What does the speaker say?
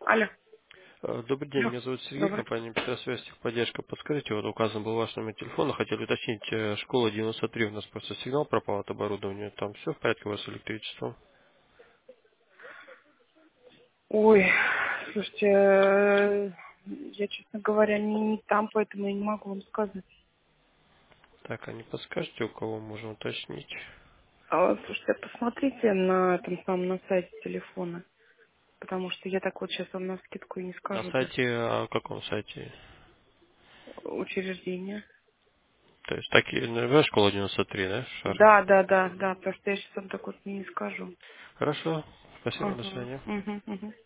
Алло. Добрый день, Алло. меня зовут Сергей, Добрый. компания Петросвязь техподдержка. Подскажите, вот указан был ваш номер телефона, хотели уточнить, школа 93, у нас просто сигнал пропал от оборудования, там все в порядке у вас с электричеством? Ой, слушайте, я, честно говоря, не там, поэтому я не могу вам сказать. Так, а не подскажете, у кого можно уточнить? Слушайте, посмотрите на этом самом на сайте телефона, потому что я так вот сейчас вам на скидку и не На скажу даже. сайте, а каком сайте? Учреждение. То есть, такие, наверное, школа 93, да, Шар? Да, да, да, да, потому что я сейчас вам так вот не скажу. Хорошо, спасибо, до Ага, свидания. угу, угу.